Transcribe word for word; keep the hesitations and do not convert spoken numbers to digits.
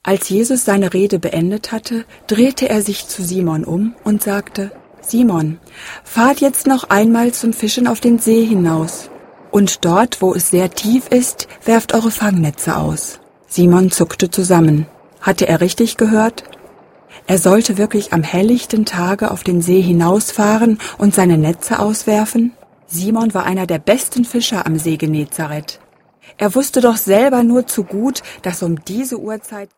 Als Jesus seine Rede beendet hatte, drehte er sich zu Simon um und sagte: Simon, fahrt jetzt noch einmal zum Fischen auf den See hinaus. Und dort, wo es sehr tief ist, werft eure Fangnetze aus. Simon zuckte zusammen. Hatte er richtig gehört? Er sollte wirklich am helllichten Tage auf den See hinausfahren und seine Netze auswerfen? Simon war einer der besten Fischer am See Genezareth. Er wusste doch selber nur zu gut, dass um diese Uhrzeit